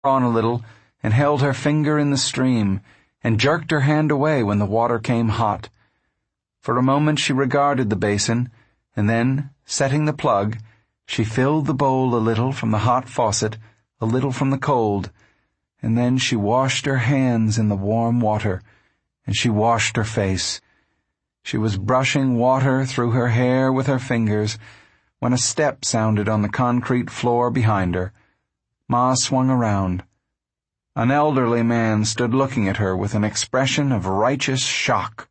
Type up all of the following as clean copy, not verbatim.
on a little and held her finger in the stream and jerked her hand away when the water came hot. For a moment she regarded the basin, and then, setting the plug, she filled the bowl a little from the hot faucet, a little from the cold, and then she washed her hands in the warm water, and she washed her face. She was brushing water through her hair with her fingers when a step sounded on the concrete floor behind her. Ma swung around. An elderly man stood looking at her with an expression of righteous shock.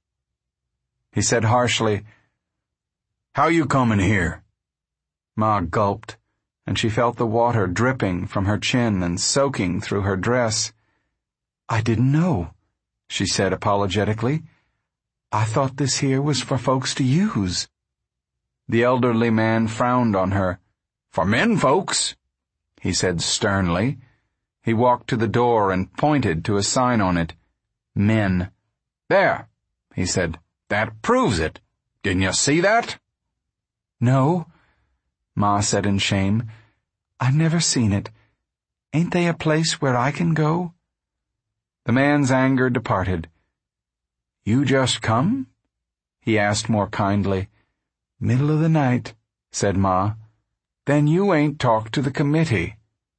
He said harshly, "How you comin' here?" Ma gulped, and she felt the water dripping from her chin and soaking through her dress. "I didn't know," she said apologetically. "I thought this here was for folks to use." The elderly man frowned on her. "For men folks," he said sternly. He walked to the door and pointed to a sign on it. "Men." "There," he said. "That proves it. Didn't you see that?" "No," Ma said in shame. "I've never seen it. Ain't they a place where I can go?" The man's anger departed. "You just come?" he asked more kindly. "Middle of the night," said Ma. "Then you ain't talked to the committee."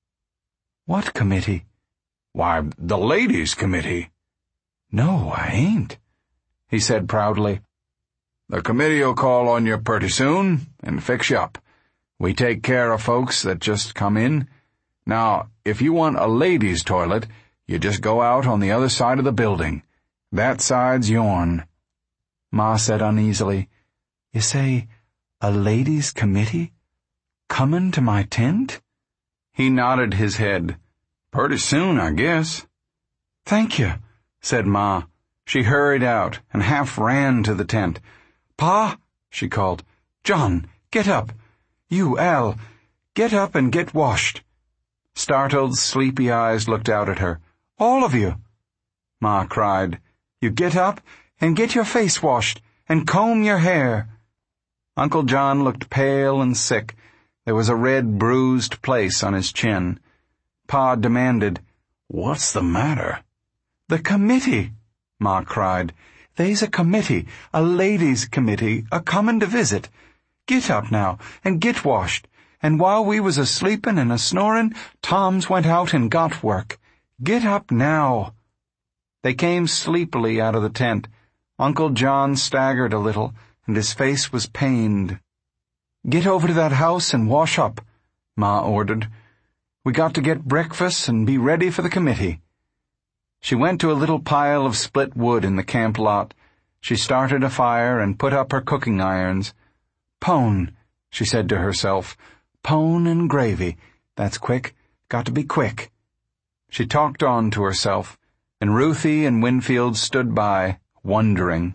"What committee?" "Why, the ladies' committee." "No, I ain't," he said proudly. "The committee'll call on you pretty soon and fix you up. We take care of folks that just come in. Now, if you want a ladies' toilet, you just go out on the other side of the building. That side's yourn." Ma said uneasily, "You say, a ladies' committee? Comin' to my tent?" He nodded his head. "Pretty soon, I guess." "Thank you," said Ma. She hurried out and half ran to the tent. "Pa," she called. "John, get up. You, Al, get up and get washed." Startled, sleepy eyes looked out at her. "All of you," Ma cried. "You get up and get your face washed and comb your hair." Uncle John looked pale and sick. There was a red, bruised place on his chin. Pa demanded, "What's the matter?" "The committee," Ma cried. "They's a committee, a ladies' committee, a-comin' to visit. Get up now and get washed. And while we was a-sleepin' and a-snorin', Tom's went out and got work. Get up now." They came sleepily out of the tent. Uncle John staggered a little, and his face was pained. "Get over to that house and wash up," Ma ordered. "We got to get breakfast and be ready for the committee." She went to a little pile of split wood in the camp lot. She started a fire and put up her cooking irons. "Pone," she said to herself. "Pone and gravy. That's quick. Got to be quick." She talked on to herself, and Ruthie and Winfield stood by, wondering.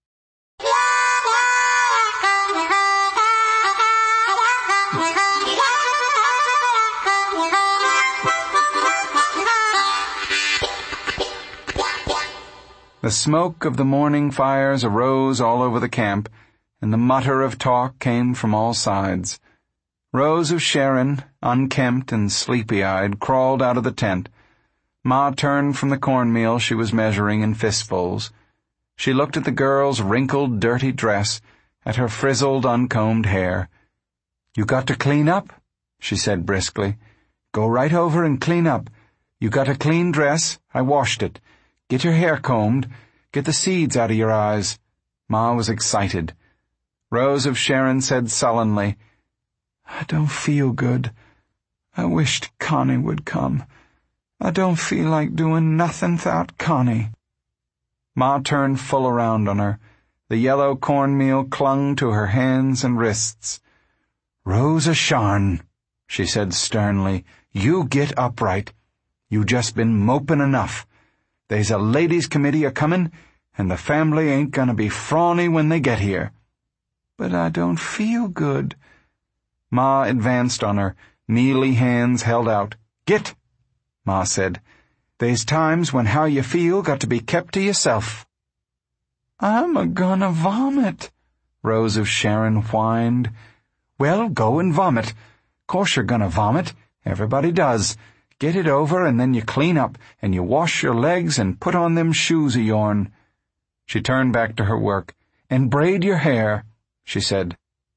The smoke of the morning fires arose all over the camp, and the mutter of talk came from all sides. Rose of Sharon, unkempt and sleepy-eyed, crawled out of the tent. Ma turned from the cornmeal she was measuring in fistfuls. She looked at the girl's wrinkled, dirty dress, at her frizzled, uncombed hair. "You got to clean up," she said briskly. "Go right over and clean up. You got a clean dress. I washed it. Get your hair combed. Get the seeds out of your eyes." Ma was excited. Rose of Sharon said sullenly, "I don't feel good. I wished Connie would come. I don't feel like doing nothing without Connie." Ma turned full around on her. The yellow cornmeal clung to her hands and wrists. "Rose of Sharon," she said sternly, "you get upright. You just been moping enough. They's a ladies' committee a-comin', and the family ain't gonna be frawny when they get here." "But I don't feel good." Ma advanced on her, mealy hands held out. "Git," Ma said. "They's times when how you feel got to be kept to yourself." "I'm a-gonna vomit," Rose of Sharon whined. "Well, go and vomit. Course you're gonna vomit. Everybody does. Get it over, and then you clean up, and you wash your legs and put on them shoes of yourn." She turned back to her work. "And braid your hair," she said.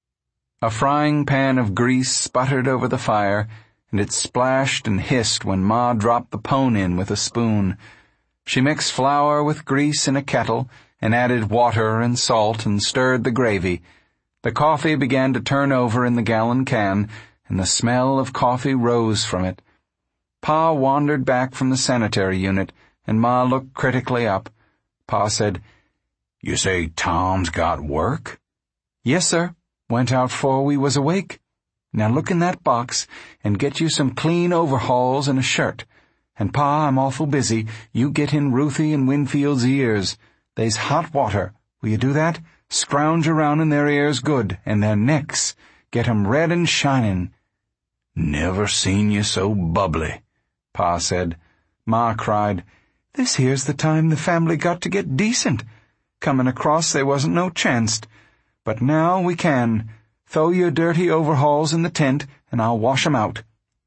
A frying pan of grease sputtered over the fire, and it splashed and hissed when Ma dropped the pone in with a spoon. She mixed flour with grease in a kettle, and added water and salt and stirred the gravy. The coffee began to turn over in the gallon can, and the smell of coffee rose from it. Pa wandered back from the sanitary unit, and Ma looked critically up. Pa said, "You say Tom's got work?" "Yes, sir. Went out 'fore we was awake. Now look in that box, and get you some clean overhauls and a shirt. And Pa, I'm awful busy. You get in Ruthie and Winfield's ears. They's hot water. Will you do that? Scrounge around in their ears good, and their necks. Get 'em red and shinin'." "Never seen you so bubbly," Pa said. Ma cried, "This here's the time the family got to get decent. Comin' across they wasn't no chancet. But now we can. Throw your dirty overhauls in the tent, and I'll wash 'em out."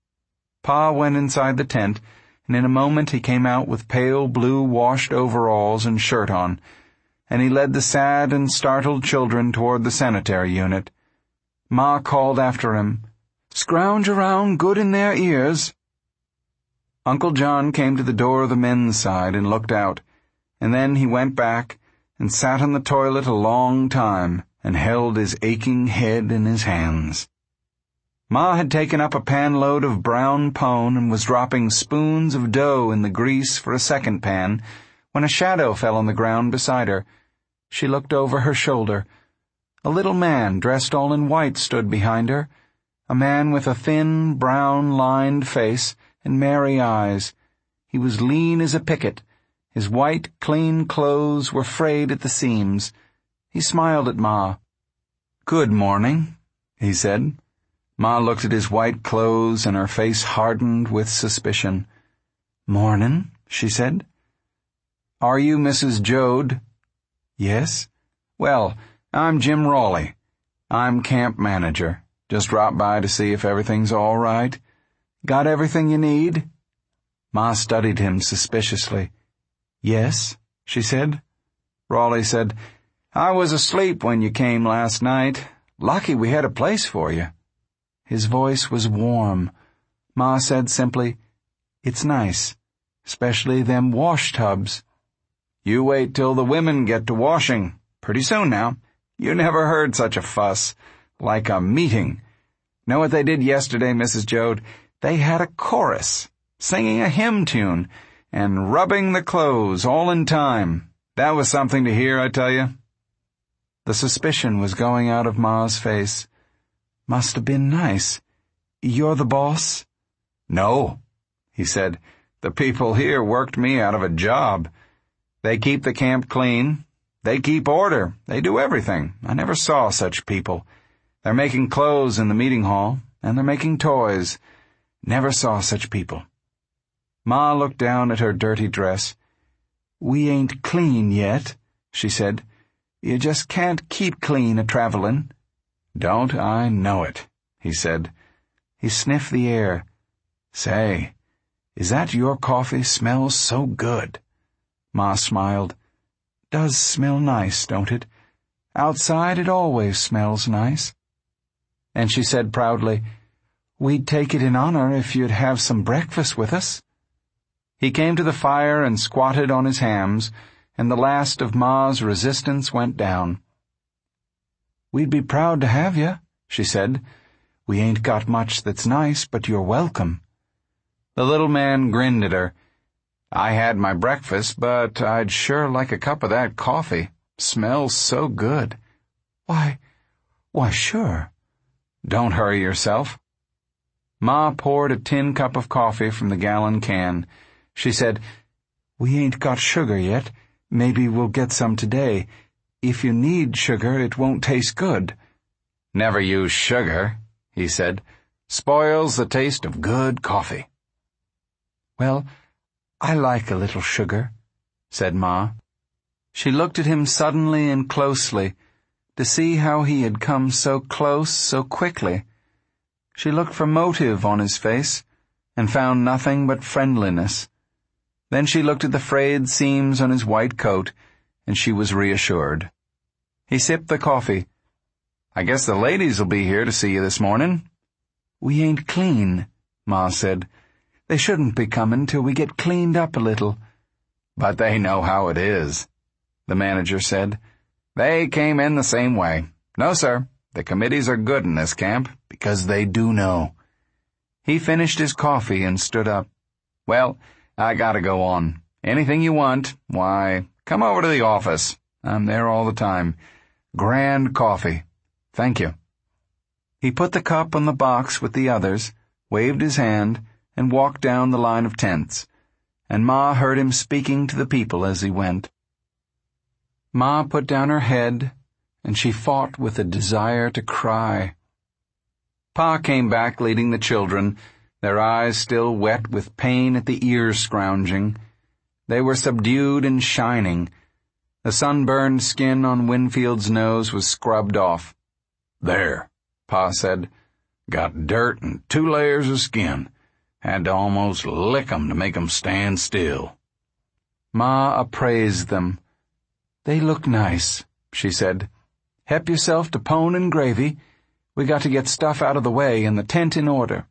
Pa went inside the tent, and in a moment he came out with pale blue washed overalls and shirt on, and he led the sad and startled children toward the sanitary unit. Ma called after him, "Scrounge around good in their ears." Uncle John came to the door of the men's side and looked out, and then he went back and sat on the toilet a long time and held his aching head in his hands. Ma had taken up a pan-load of brown pone and was dropping spoons of dough in the grease for a second pan when a shadow fell on the ground beside her. She looked over her shoulder. A little man dressed all in white stood behind her, a man with a thin, brown-lined face and merry eyes. He was lean as a picket. His white, clean clothes were frayed at the seams. He smiled at Ma. "Good morning," he said. Ma looked at his white clothes, and her face hardened with suspicion. "Mornin'," she said. "Are you Mrs. Joad?" "Yes." "Well, I'm Jim Rawley. I'm camp manager. Just dropped by to see if everything's all right. Got everything you need?" Ma studied him suspiciously. "Yes," she said. Rawley said, "I was asleep when you came last night. Lucky we had a place for you." His voice was warm. Ma said simply, "It's nice, especially them wash tubs." "You wait till the women get to washing. Pretty soon now. You never heard such a fuss. Like a meeting. Know what they did yesterday, Mrs. Joad? They had a chorus, singing a hymn tune, and rubbing the clothes all in time. That was something to hear, I tell you." The suspicion was going out of Ma's face. "Must have been nice. You're the boss?" "No," he said. "The people here worked me out of a job. They keep the camp clean. They keep order. They do everything. I never saw such people. They're making clothes in the meeting hall, and they're making toys. Never saw such people." Ma looked down at her dirty dress. "We ain't clean yet," she said. "You just can't keep clean a-travelin'." "Don't I know it," he said. He sniffed the air. "Say, is that your coffee smells so good?" Ma smiled. "Does smell nice, don't it? Outside it always smells nice." And she said proudly, "We'd take it in honor if you'd have some breakfast with us." He came to the fire and squatted on his hams, and the last of Ma's resistance went down. "We'd be proud to have you," she said. "We ain't got much that's nice, but you're welcome." The little man grinned at her. "I had my breakfast, but I'd sure like a cup of that coffee. Smells so good." Why, sure." "Don't hurry yourself." Ma poured a tin cup of coffee from the gallon can. She said, "We ain't got sugar yet. Maybe we'll get some today. If you need sugar, it won't taste good." "Never use sugar," he said. "Spoils the taste of good coffee." "Well, I like a little sugar," said Ma. She looked at him suddenly and closely, to see how he had come so close so quickly. She looked for motive on his face, and found nothing but friendliness. Then she looked at the frayed seams on his white coat, and she was reassured. He sipped the coffee. "I guess the ladies'll be here to see you this morning." "We ain't clean," Ma said. "They shouldn't be comin' till we get cleaned up a little." "But they know how it is," the manager said. "They came in the same way. No, sir, the committees are good in this camp, because they do know." He finished his coffee and stood up. "Well, I gotta go on. Anything you want, why, come over to the office. I'm there all the time. Grand coffee. Thank you." He put the cup on the box with the others, waved his hand, and walked down the line of tents, and Ma heard him speaking to the people as he went. Ma put down her head, and she fought with a desire to cry. Pa came back leading the children, their eyes still wet with pain at the ear scrounging. They were subdued and shining. The sunburned skin on Winfield's nose was scrubbed off. "There," Pa said. "Got dirt and 2 layers of skin. Had to almost lick 'em to make 'em stand still." Ma appraised them. "They look nice," she said. "Help yourself to pone and gravy. We got to get stuff out of the way and the tent in order."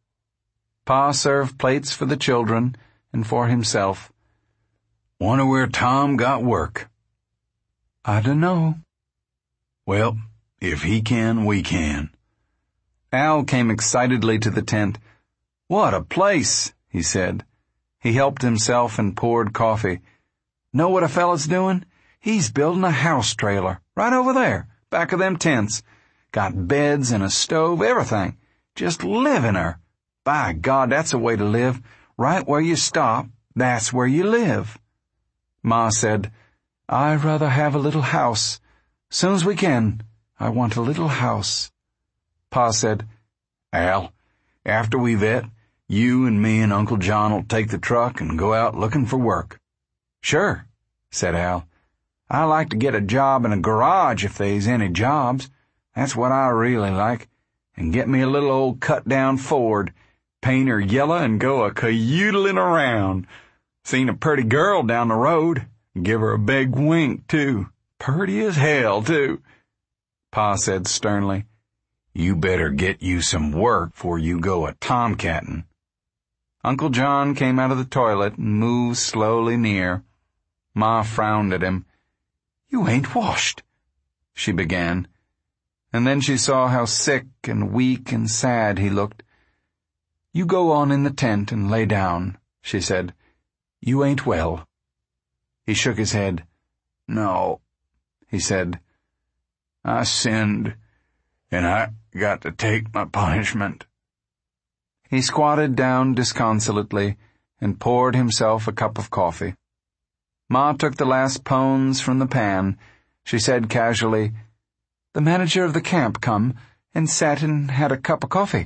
Pa served plates for the children and for himself. "Wonder where Tom got work." "I dunno." "Well, if he can, we can." Al came excitedly to the tent. "What a place," he said. He helped himself and poured coffee. "Know what a fella's doing? He's building a house trailer, right over there, back of them tents. Got beds and a stove, everything. Just live in her. By God, that's a way to live. Right where you stop, that's where you live." Ma said, "I'd rather have a little house. Soon as we can, I want a little house." Pa said, "Al, after we've et, you and me and Uncle John'll take the truck and go out looking for work." "Sure," said Al. "I like to get a job in a garage if they's any jobs. That's what I really like. And get me a little old cut-down Ford, paint her yellow and go a-cayoodling around. Seen a pretty girl down the road. Give her a big wink, too. Purty as hell, too." Pa said sternly, "You better get you some work 'fore you go a-tomcatting." Uncle John came out of the toilet and moved slowly near. Ma frowned at him. "You ain't washed," she began, and then she saw how sick and weak and sad he looked. "You go on in the tent and lay down," she said. "You ain't well." He shook his head. "No," he said. "I sinned, and I got to take my punishment." He squatted down disconsolately and poured himself a cup of coffee. Ma took the last pones from the pan. She said casually, "The manager of the camp come and sat and had a cup of coffee."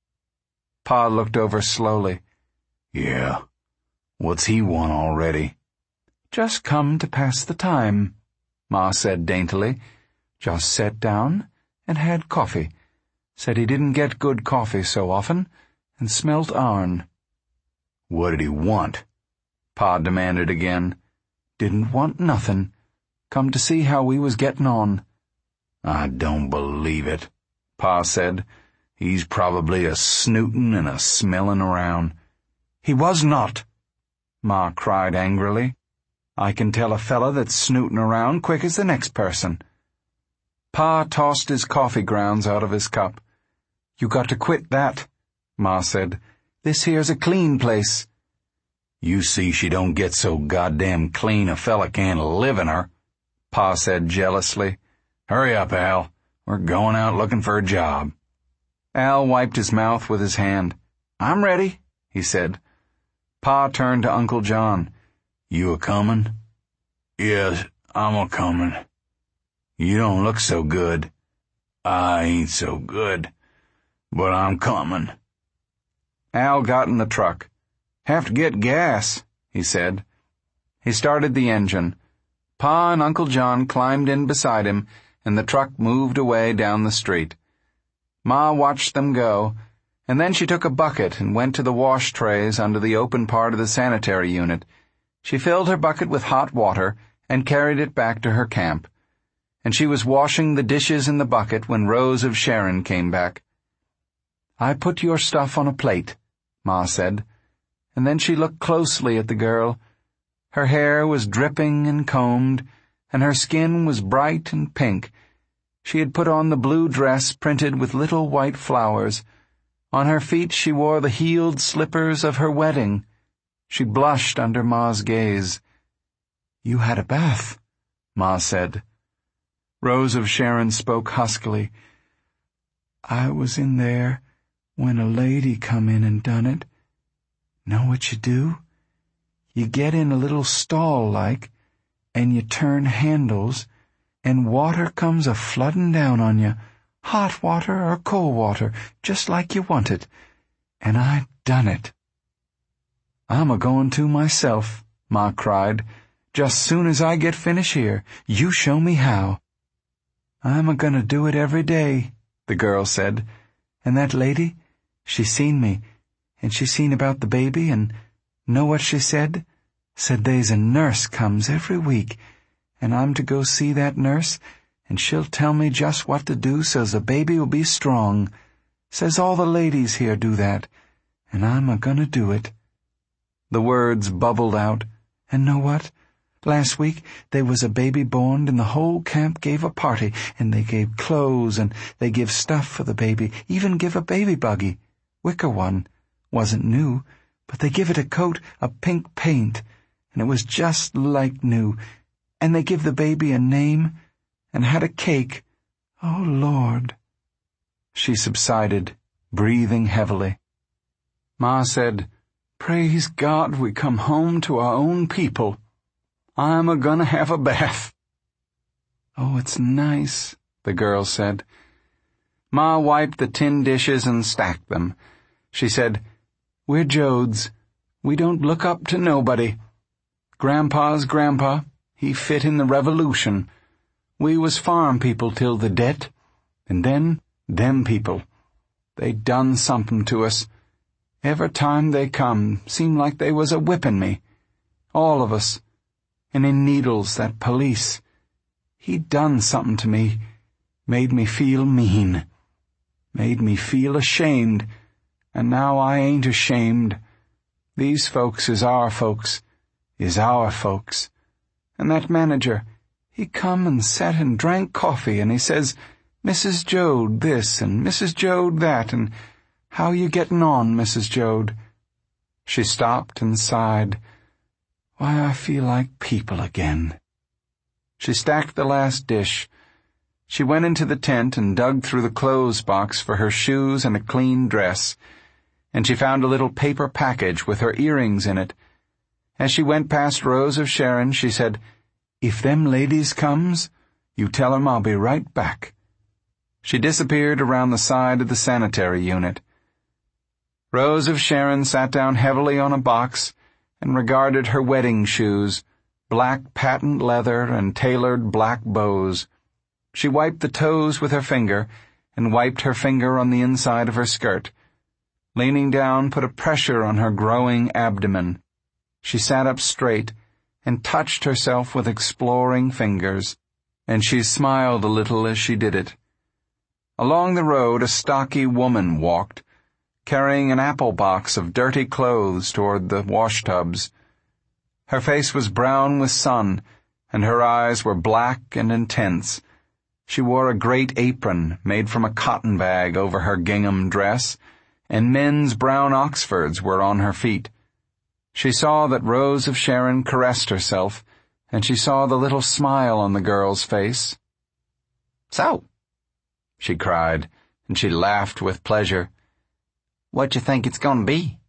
Pa looked over slowly. "Yeah, what's he want already?" "Just come to pass the time," Ma said daintily. "Just sat down and had coffee. Said he didn't get good coffee so often, and smelt ourn." "What did he want?" Pa demanded again. "Didn't want nothin'. Come to see how we was gettin' on." "I don't believe it," Pa said. "He's probably a snootin' and a smellin' around." "He was not," Ma cried angrily. "I can tell a fella that's snootin' around quick as the next person." Pa tossed his coffee grounds out of his cup. "You got to quit that," Ma said. "This here's a clean place." "You see she don't get so goddamn clean a fella can't live in her," Pa said jealously. "Hurry up, Al. We're going out looking for a job." Al wiped his mouth with his hand. "I'm ready," he said. Pa turned to Uncle John. "You a-comin'?" "Yes, I'm a-comin'." "You don't look so good." "I ain't so good, but I'm comin'." Al got in the truck. "Have to get gas," he said. He started the engine. Pa and Uncle John climbed in beside him, and the truck moved away down the street. Ma watched them go, And then she took a bucket and went to the wash trays under the open part of the sanitary unit. She filled her bucket with hot water and carried it back to her camp. And she was washing the dishes in the bucket when Rose of Sharon came back. "I put your stuff on a plate," Ma said, and then she looked closely at the girl. Her hair was dripping and combed, and her skin was bright and pink. She had put on the blue dress printed with little white flowers. On her feet she wore the heeled slippers of her wedding. She blushed under Ma's gaze. "You had a bath," Ma said. Rose of Sharon spoke huskily. "I was in there when a lady come in and done it. Know what you do? You get in a little stall like, and you turn handles, and water comes a-floodin' down on you, hot water or cold water, just like you want it. And I done it." "I'm a-goin' to myself," Ma cried. "Just soon as I get finished here, you show me how." "I'm a-gonna do it every day," the girl said. "And that lady, she seen me, and she seen about the baby, and know what she said? Said they's a nurse comes every week, and I'm to go see that nurse, and she'll tell me just what to do so's the baby will be strong. Says all the ladies here do that, and I'm a-gonna do it." The words bubbled out. "And know what? Last week there was a baby born, and the whole camp gave a party, and they gave clothes, and they give stuff for the baby, even give a baby buggy. Wicker one. Wasn't new, but they give it a coat of pink paint, and it was just like new, and they give the baby a name, and had a cake. Oh, Lord." She subsided, breathing heavily. Ma said, "Praise God we come home to our own people. I'm a-gonna have a bath." "Oh, it's nice," the girl said. Ma wiped the tin dishes and stacked them. She said, "We're Jodes. We don't look up to nobody. Grandpa's grandpa, he fit in the Revolution. We was farm people till the det, and then them people. They done something to us. Every time they come, seemed like they was a-whippin' me. All of us. And in Needles, that police. He done something to me. Made me feel mean. Made me feel ashamed. And now I ain't ashamed. These folks is our folks. Is our folks. And that manager, he come and sat and drank coffee, and he says, 'Mrs. Joad this, and Mrs. Joad that, and how you gettin' on, Mrs. Joad?'" She stopped and sighed. "Why, I feel like people again." She stacked the last dish. She went into the tent and dug through the clothes box for her shoes and a clean dress, and she found a little paper package with her earrings in it. As she went past Rose of Sharon, she said, "If them ladies comes, you tell 'em I'll be right back." She disappeared around the side of the sanitary unit. Rose of Sharon sat down heavily on a box and regarded her wedding shoes, black patent leather and tailored black bows. She wiped the toes with her finger and wiped her finger on the inside of her skirt. Leaning down put a pressure on her growing abdomen. She sat up straight and touched herself with exploring fingers, and she smiled a little as she did it. Along the road a stocky woman walked, carrying an apple box of dirty clothes toward the washtubs. Her face was brown with sun, and her eyes were black and intense. She wore a great apron made from a cotton bag over her gingham dress, and men's brown Oxfords were on her feet. She saw that Rose of Sharon caressed herself, and she saw the little smile on the girl's face. "So," she cried, and she laughed with pleasure. "What you think it's going to be?"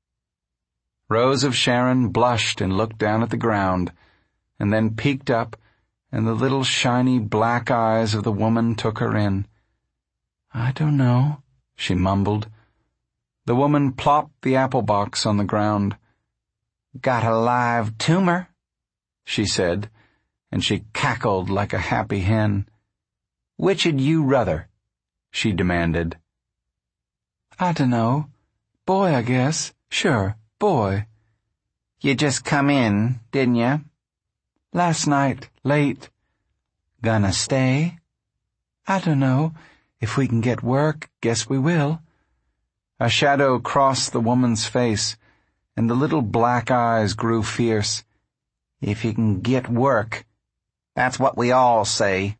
Rose of Sharon blushed and looked down at the ground, and then peeked up, and the little shiny black eyes of the woman took her in. "I don't know," she mumbled. The woman plopped the apple box on the ground. "Got a live tumor," she said, and she cackled like a happy hen. "Which'd you ruther?" she demanded. I dunno. Boy, I guess. Sure, boy. You just come in, didn't you? Last night, late. Gonna stay? I dunno. If we can get work, guess we will. A shadow crossed the woman's face, and the little black eyes grew fierce. If you can get work. That's what we all say.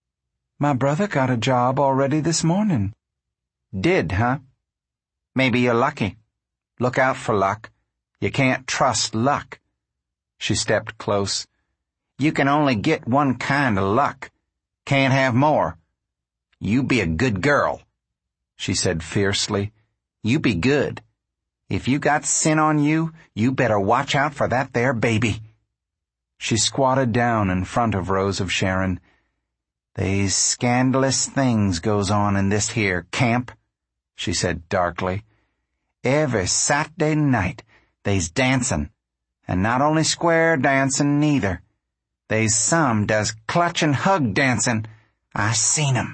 My brother got a job already this morning. Did, huh? Maybe you're lucky. Look out for luck. You can't trust luck. She stepped close. You can only get one kind of luck. Can't have more. You be a good girl, she said fiercely. You be good. If you got sin on you, you better watch out for that there baby. She squatted down in front of Rose of Sharon. They's scandalous things goes on in this here camp, she said darkly. Every Saturday night, they's dancin', and not only square dancin' neither. They's some does clutch and hug dancin'. I seen 'em.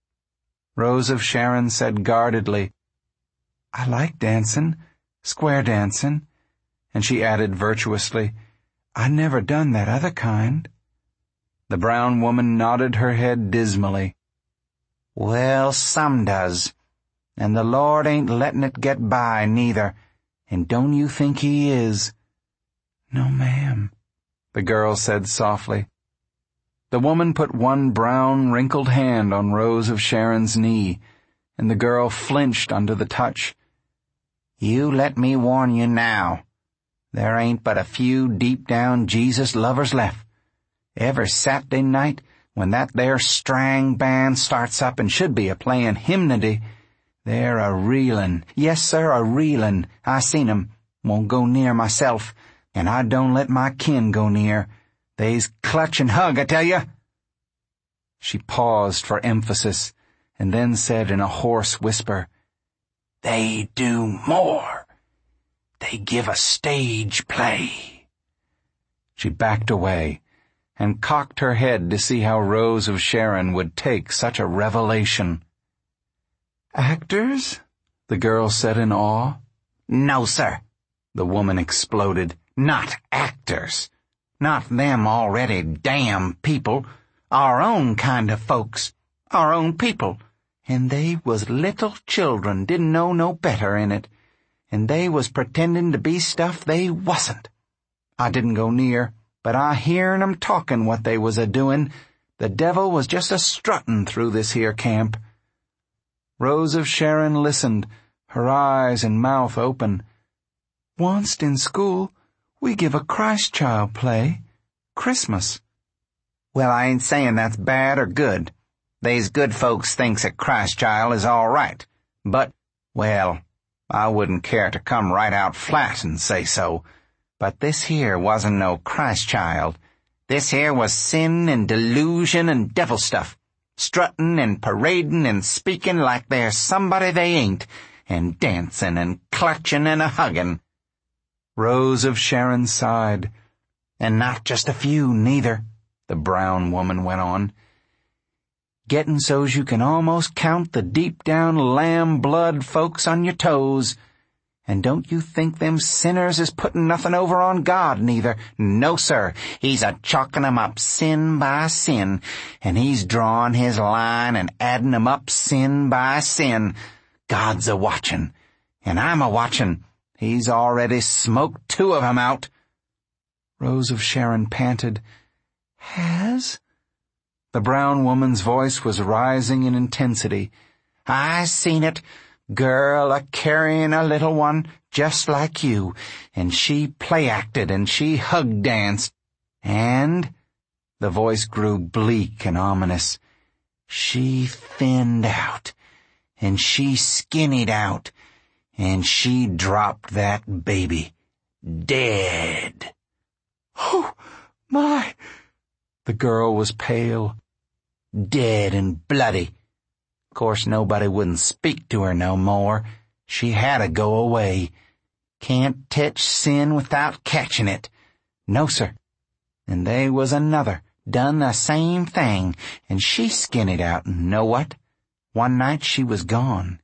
Rose of Sharon said guardedly, I like dancin', square dancin', and she added virtuously, I never done that other kind. The brown woman nodded her head dismally. Well, some does, and the Lord ain't lettin' it get by neither, and don't you think he is? No, ma'am, the girl said softly. The woman put one brown, wrinkled hand on Rose of Sharon's knee, and the girl flinched under the touch. You let me warn you now. There ain't but a few deep-down Jesus lovers left. Every Saturday night, when that there strang band starts up and should be a-playin' hymnody, they're a-reelin'. Yes, sir, a-reelin'. I seen 'em. Won't go near myself, and I don't let my kin go near. They's clutch and hug, I tell you. She paused for emphasis, and then said in a hoarse whisper, They do more. They give a stage play. She backed away, and cocked her head to see how Rose of Sharon would take such a revelation. Actors? The girl said in awe. No, sir, the woman exploded. Not actors. Not them already damn people. Our own kind of folks. Our own people. And they was little children, didn't know no better in it. And they was pretending to be stuff they wasn't. I didn't go near, but I hearn 'em talkin' what they was a-doin'. The devil was just a-struttin' through this here camp. Rose of Sharon listened, her eyes and mouth open. Onct in school, we give a Christ child play. Christmas. Well, I ain't sayin' that's bad or good. They's good folks thinks a Christ child is all right. But, well, I wouldn't care to come right out flat and say so. But this here wasn't no Christ child. This here was sin and delusion and devil stuff. Struttin' and paradin' and speakin' like they're somebody they ain't, and dancin' and clutchin' and a-huggin'. Rose of Sharon sighed. And not just a few, neither, the brown woman went on. Gettin' so's you can almost count the deep-down lamb-blood folks on your toes. And don't you think them sinners is puttin' nothin' over on God, neither. No, sir, he's a-chalkin' 'em up sin by sin, and he's drawin' his line and addin' 'em up sin by sin. God's a-watchin', and I'm a-watchin'. He's already smoked 2 of 'em out. Rose of Sharon panted. Has? The brown woman's voice was rising in intensity. I seen it. Girl a-carryin' a little one just like you, and she play-acted and she hug-danced. And, the voice grew bleak and ominous, she thinned out, and she skinnied out, and she dropped that baby. Dead. Oh, my! The girl was pale. Dead and bloody. Course nobody wouldn't speak to her no more. She had to go away. Can't tetch sin without catchin' it. No, sir. And they was another, done the same thing, and she skinnied out, and know what? One night she was gone,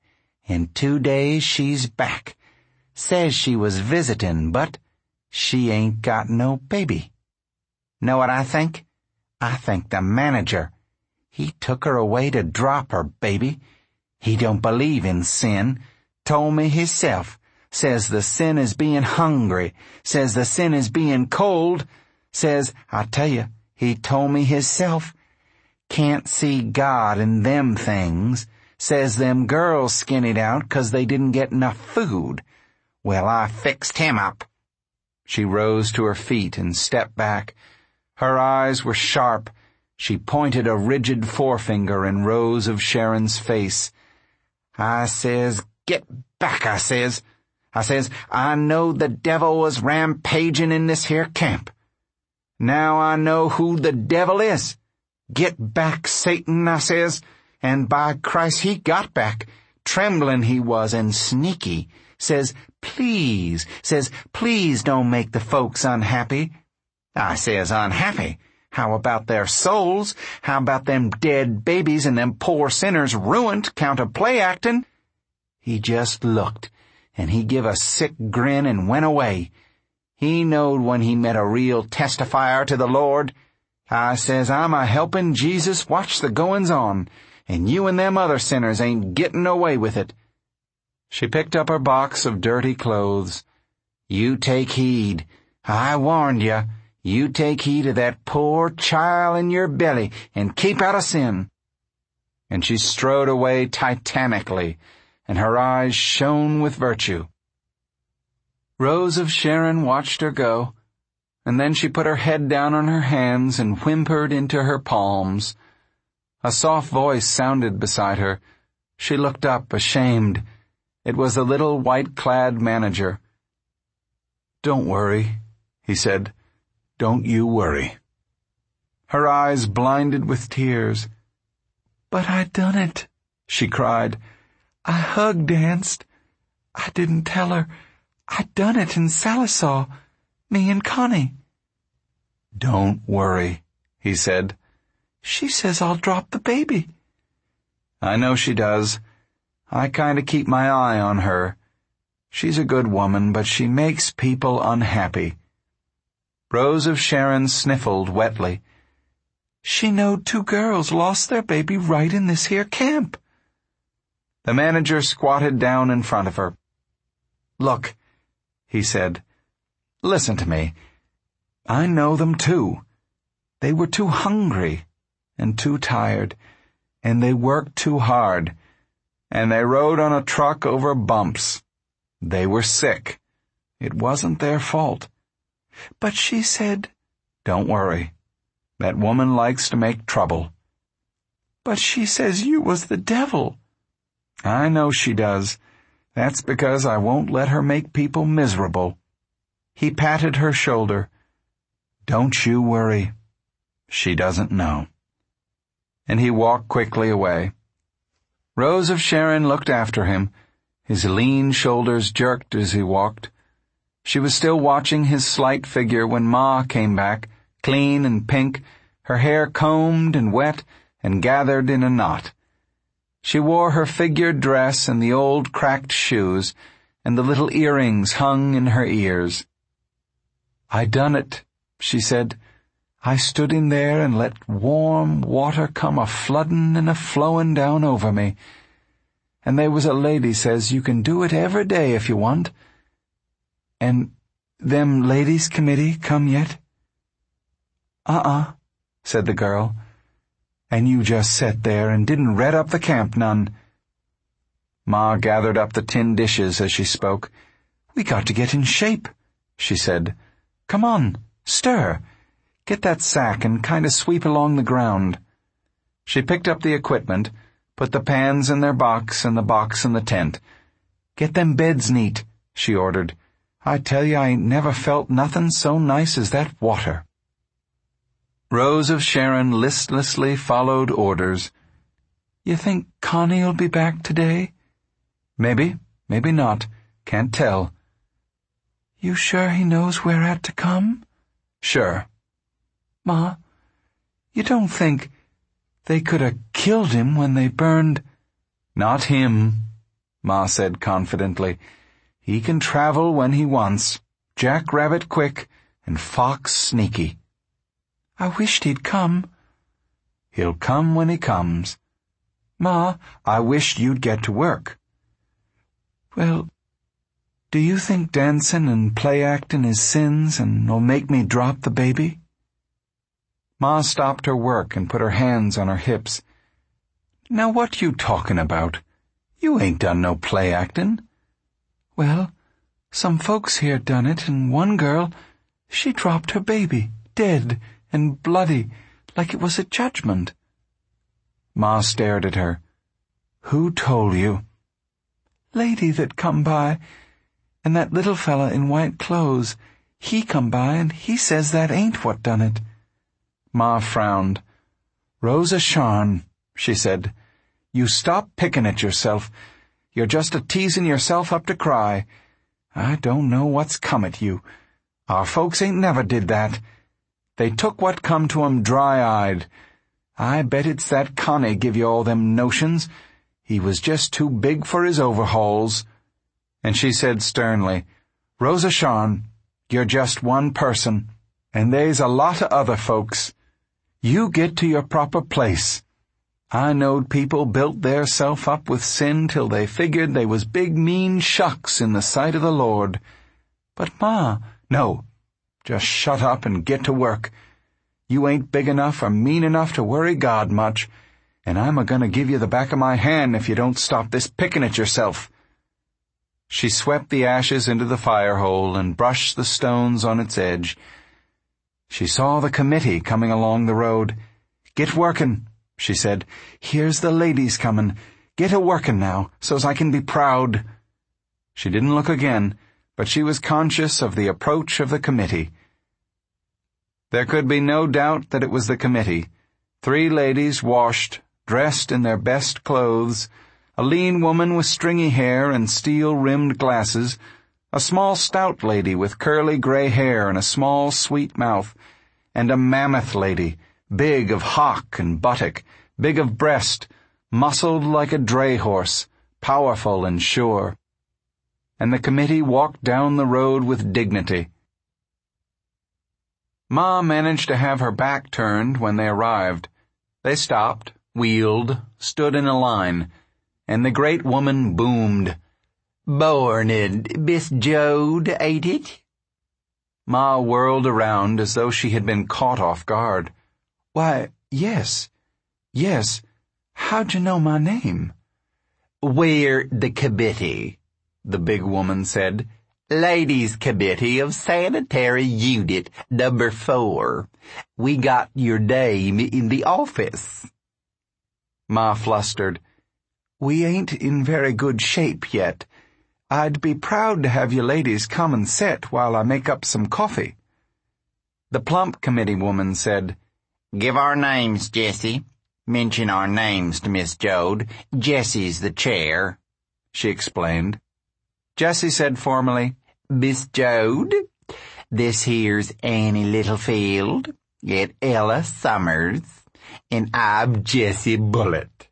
In 2 days she's back. Says she was visitin', but she ain't got no baby. Know what I think? I think the manager. He took her away to drop her baby. He don't believe in sin. Told me hisself. Says the sin is being hungry. Says the sin is being cold. Says, I tell you, he told me hisself. Can't see God in them things. Says them girls skinnied out 'cause they didn't get enough food. Well, I fixed him up. She rose to her feet and stepped back. Her eyes were sharp. She pointed a rigid forefinger in Rose of Sharon's face. I says, get back, I says. I know the devil was rampaging in this here camp. Now I know who the devil is. Get back, Satan, I says. And by Christ, he got back. Trembling he was and sneaky. Says, please don't make the folks unhappy. I says, unhappy? How about their souls? How about them dead babies and them poor sinners ruined, count of play actin'? He just looked, and he give a sick grin and went away. He knowed when he met a real testifier to the Lord. I says, I'm a-helpin' Jesus watch the goings on, and you and them other sinners ain't gettin' away with it. She picked up her box of dirty clothes. You take heed. I warned you. You take heed of that poor child in your belly and keep out of sin. And she strode away titanically, and her eyes shone with virtue. Rose of Sharon watched her go, and then she put her head down on her hands and whimpered into her palms. A soft voice sounded beside her. She looked up, ashamed. It was the little white-clad manager. Don't worry, he said. Don't you worry. Her eyes blinded with tears. But I done it, she cried. I hug-danced. I didn't tell her. I done it in Salisaw, me and Connie. Don't worry, he said. She says I'll drop the baby. I know she does. I kind of keep my eye on her. She's a good woman, but she makes people unhappy. Rose of Sharon sniffled wetly. She knowed 2 girls lost their baby right in this here camp. The manager squatted down in front of her. Look, he said. Listen to me. I know them too. They were too hungry and too tired, and they worked too hard. And they rode on a truck over bumps. They were sick. It wasn't their fault. But she said, don't worry. That woman likes to make trouble. But she says you was the devil. I know she does. That's because I won't let her make people miserable. He patted her shoulder. Don't you worry. She doesn't know. And he walked quickly away. Rose of Sharon looked after him. His lean shoulders jerked as he walked. She was still watching his slight figure when Ma came back, clean and pink, her hair combed and wet and gathered in a knot. She wore her figured dress and the old cracked shoes, and the little earrings hung in her ears. I done it, she said. I stood in there and let warm water come a-floodin' and a-flowin' down over me. And there was a lady says you can do it every day if you want. And them ladies' committee come yet? Said the girl. And you just sat there and didn't red up the camp none. Ma gathered up the tin dishes as she spoke. We got to get in shape, she said. Come on, stir. Get that sack and kind of sweep along the ground. She picked up the equipment, put the pans in their box and the box in the tent. Get them beds neat, she ordered. I tell you, I ain't never felt nothing so nice as that water. Rose of Sharon listlessly followed orders. You think Connie'll be back today? Maybe, maybe not. Can't tell. You sure he knows we're at to come? Sure. Ma, you don't think they could have killed him when they burned? Not him. Ma said confidently. He can travel when he wants. Jack Rabbit quick and Fox sneaky. I wished he'd come. He'll come when he comes. Ma, I wished you'd get to work. Well, do you think dancing and play-acting is sins and'll make me drop the baby? Ma stopped her work and put her hands on her hips. Now what you talking about? You ain't done no play-acting. Well, some folks here done it, and one girl, she dropped her baby, dead and bloody, like it was a judgment. Ma stared at her. Who told you? Lady that come by, and that little fella in white clothes, he come by and he says that ain't what done it. Ma frowned. Rosa Sharn, she said, you stop picking at yourself. You're just a-teasing yourself up to cry. I don't know what's come at you. Our folks ain't never did that. They took what come to 'em dry-eyed. I bet it's that Connie give you all them notions. He was just too big for his overhauls. And she said sternly, Rosa Sharn, you're just one person, and they's a lot of other folks. You get to your proper place. I knowed people built their self up with sin till they figured they was big mean shucks in the sight of the Lord. But Ma, no, just shut up and get to work. You ain't big enough or mean enough to worry God much, and I'm a-gonna give you the back of my hand if you don't stop this picking at yourself. She swept the ashes into the fire hole and brushed the stones on its edge. She saw the committee coming along the road. Get workin', she said. Here's the ladies comin'. Get a-workin' now, so's I can be proud. She didn't look again, but she was conscious of the approach of the committee. There could be no doubt that it was the committee. 3 ladies washed, dressed in their best clothes, a lean woman with stringy hair and steel-rimmed glasses, a small stout lady with curly gray hair and a small sweet mouth, and a mammoth lady, big of hock and buttock, big of breast, muscled like a dray horse, powerful and sure. And the committee walked down the road with dignity. Ma managed to have her back turned when they arrived. They stopped, wheeled, stood in a line, and the great woman boomed, "Mornin', Miss Joad, ain't it?" Ma whirled around as though she had been caught off guard. Why, yes. How'd you know my name? We're the committee, the big woman said. Ladies' Committee of Sanitary Unit Number 4. We got your name in the office. Ma flustered. We ain't in very good shape yet. I'd be proud to have you ladies come and sit while I make up some coffee. The plump committee woman said, Give our names, Jessie. Mention our names to Miss Joad. Jessie's the chair, she explained. Jessie said formally, Miss Joad, this here's Annie Littlefield, and Ella Summers, and I'm Jessie Bullitt.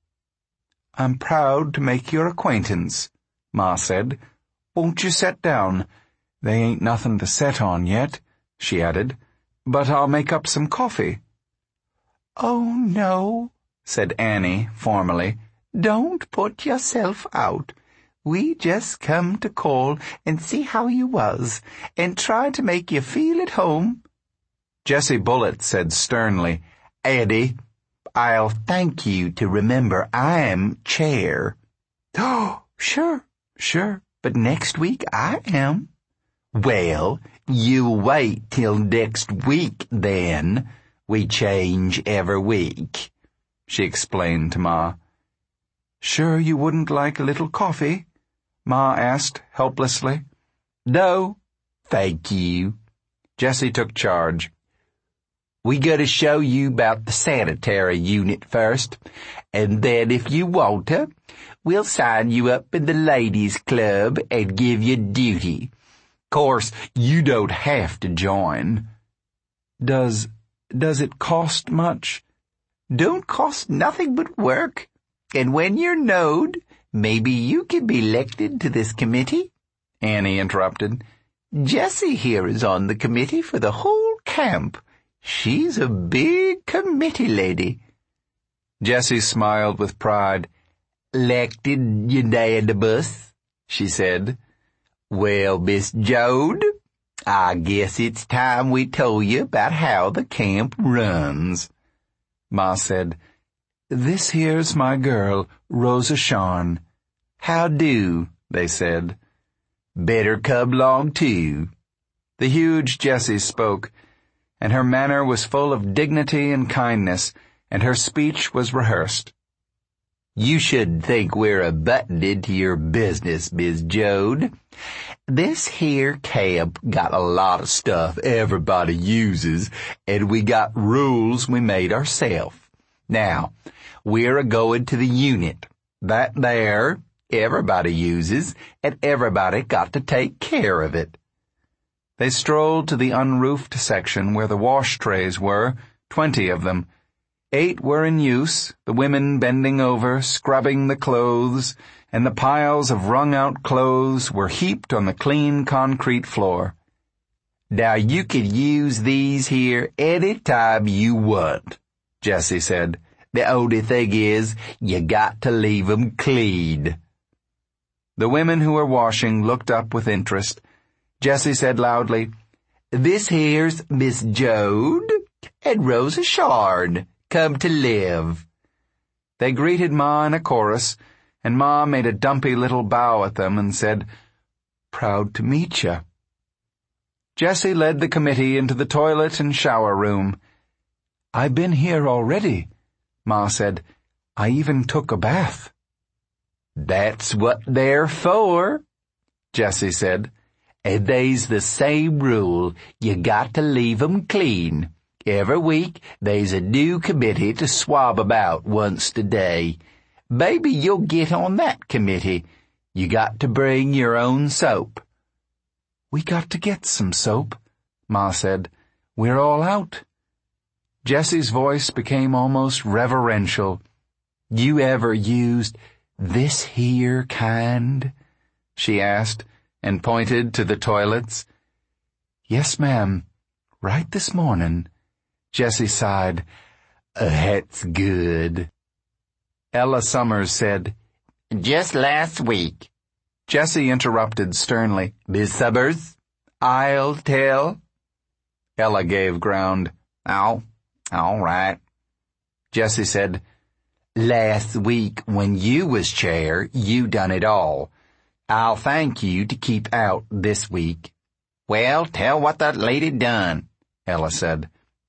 I'm proud to make your acquaintance, Ma said. Won't you set down? They ain't nothing to set on yet, she added, but I'll make up some coffee. Oh, no, said Annie formally. Don't put yourself out. We just come to call and see how you was, and try to make you feel at home. Jessie Bullitt said sternly, Annie, I'll thank you to remember I'm chair. Oh, sure, but next week I am. Well, you wait till next week, then. We change every week, she explained to Ma. Sure you wouldn't like a little coffee? Ma asked helplessly. No, thank you. Jessie took charge. We gotta show you about the sanitary unit first, and then if you want to, we'll sign you up in the ladies' club and give you duty. Course, you don't have to join. Does it cost much? Don't cost nothing but work. And when you're knowed, Maybe you could be elected to this committee, Annie interrupted. Jessie here is on the committee for the whole camp. She's a big committee lady. Jessie smiled with pride. Elected unanimous, she said. Well, Miss Jode, I guess it's time we told you about how the camp runs. Ma said, This here's my girl, Rosa Shawn. How do, they said. Better come along too. The huge Jessie spoke, and her manner was full of dignity and kindness, and her speech was rehearsed. You shouldn't think we're a-butting into your business, Miss Jode. This here camp got a lot of stuff everybody uses, and we got rules we made ourselves. Now, we're a-going to the unit. That there, everybody uses, and everybody got to take care of it. They strolled to the unroofed section where the wash trays were, 20 of them. 8 were in use, the women bending over, scrubbing the clothes, and the piles of wrung-out clothes were heaped on the clean concrete floor. Now you can use these here any time you want, Jessie said. The only thing is, you got to leave 'em clean. The women who were washing looked up with interest. Jessie said loudly, This here's Miss Jode and Rosa Shawn. Come to live. They greeted Ma in a chorus, and Ma made a dumpy little bow at them and said, Proud to meet ya. Jessie led the committee into the toilet and shower room. I've been here already, Ma said. I even took a bath. That's what they're for, Jessie said. And they's the same rule. You got to leave 'em clean. Every week, there's a new committee to swab about once a day. Maybe you'll get on that committee. You got to bring your own soap. We got to get some soap, Ma said. We're all out. Jessie's voice became almost reverential. You ever used this here kind? She asked, and pointed to the toilets. Yes, ma'am. Right this morning. Jessie sighed. That's good. Ella Summers said, Just last week. Jessie interrupted sternly. Miss Summers, I'll tell. Ella gave ground. Oh, all right. Jessie said, Last week when you was chair, you done it all. I'll thank you to keep out this week. Well, tell what that lady done, Ella said.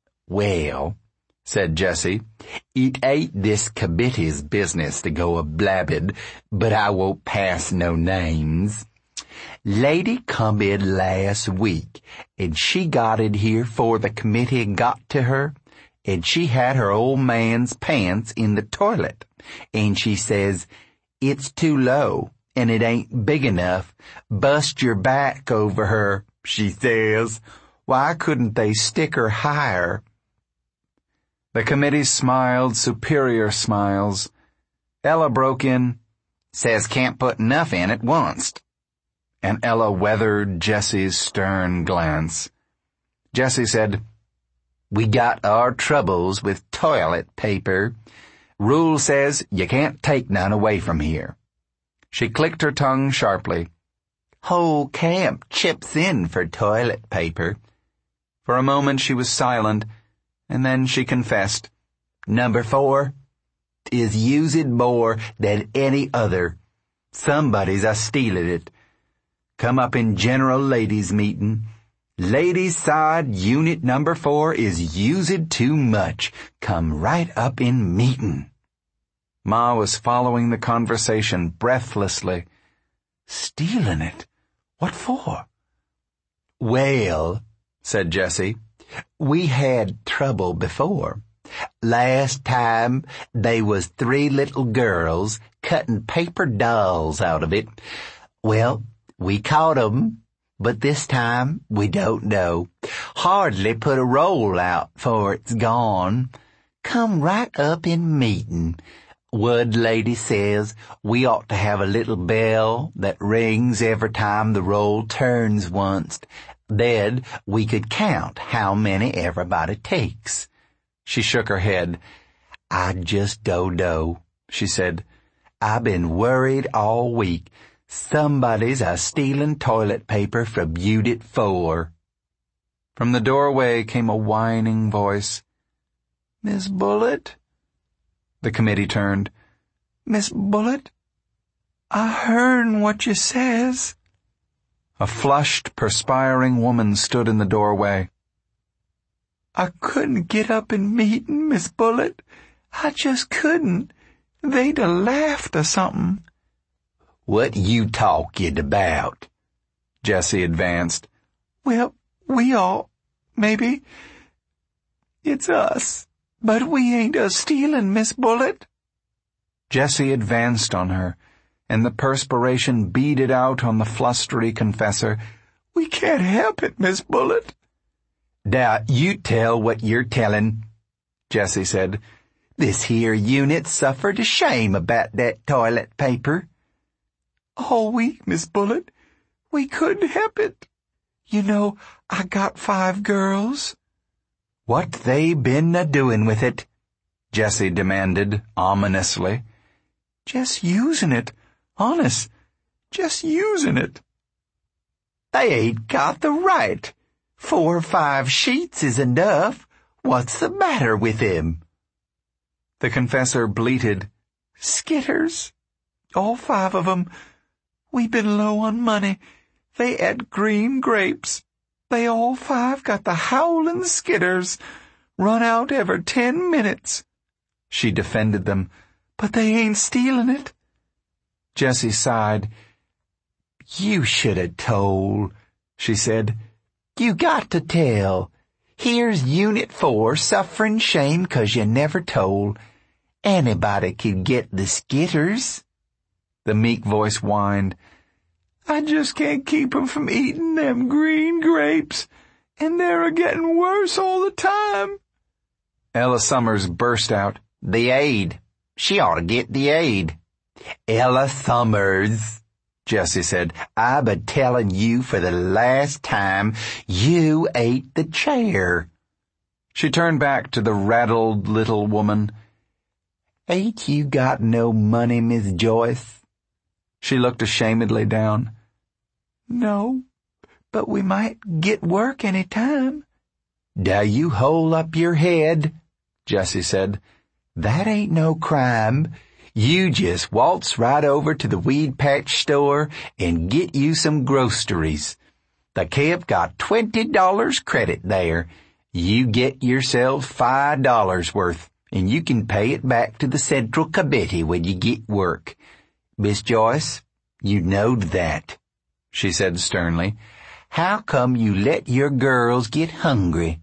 Well, said Jessie, it ain't this committee's business to go a-blabbing, but I won't pass no names. Lady come in last week, and she got in here 'fore the committee got to her, and she had her old man's pants in the toilet, and she says, It's too low, and it ain't big enough. Bust your back over her, she says. Why couldn't they stick her higher? The committee smiled superior smiles. Ella broke in, Says can't put enough in at once. And Ella weathered Jessie's stern glance. Jessie said, We got our troubles with toilet paper. Rule says you can't take none away from here. She clicked her tongue sharply. Whole camp chips in for toilet paper. For a moment she was silent, and then she confessed. Number 4 is using more than any other. Somebody's a-stealing it. Come up in general ladies' meeting. Ladies' side, unit number 4 is using too much. Come right up in meeting. Ma was following the conversation breathlessly. Stealing it? What for? Well, said Jessie, we had trouble before. Last time, they was 3 little girls cutting paper dolls out of it. Well, we caught 'em, but this time we don't know. Hardly put a roll out 'fore it's gone. Come right up in meeting. Wood lady says we ought to have a little bell that rings every time the roll turns once. Then we could count how many everybody takes. She shook her head. I just don't know, she said. I've been worried all week. Somebody's a-stealing toilet paper from Unit 4. From the doorway came a whining voice. Miss Bullitt? The committee turned. Miss Bullitt? I hearn what you says. A flushed, perspiring woman stood in the doorway. I couldn't get up in meeting, Miss Bullitt. I just couldn't. They'd a laughed or something. What you talking about? Jessie advanced. Well, we all, maybe. It's us. But we ain't a-stealing, Miss Bullitt. Jessie advanced on her, and the perspiration beaded out on the flustery confessor. We can't help it, Miss Bullitt. Now, you tell what you're telling, Jessie said. This here unit suffered a shame about that toilet paper. All week, Miss Bullitt. We couldn't help it. You know, I got 5 girls. What they been a-doing with it? Jessie demanded ominously. Just using it. Honest. Just using it. They ain't got the right. 4 or 5 sheets is enough. What's the matter with him? The confessor bleated. Skitters. All 5 of 'em. We been low on money. They ate green grapes. They all 5 got the howlin' skitters. Run out every 10 minutes. She defended them. But they ain't stealing it. Jessie sighed. You should have told, she said. You got to tell. Here's Unit 4 suffering shame 'cause you never told. Anybody could get the skitters. The meek voice whined. I just can't keep 'em from eating them green grapes, and they're a-getting worse all the time. Ella Summers burst out. The aid. She ought to get the aid. Ella Summers, Jessie said, I've been telling you for the last time, you ate the chair. She turned back to the rattled little woman. Ain't you got no money, Miss Joyce? She looked ashamedly down. No, but we might get work any time. Do you hold up your head, Jessie said. That ain't no crime. You just waltz right over to the weed patch store and get you some groceries. The camp got $20 credit there. You get yourself $5 worth, and you can pay it back to the Central Committee when you get work. Miss Joyce, you knowed that, she said sternly. How come you let your girls get hungry?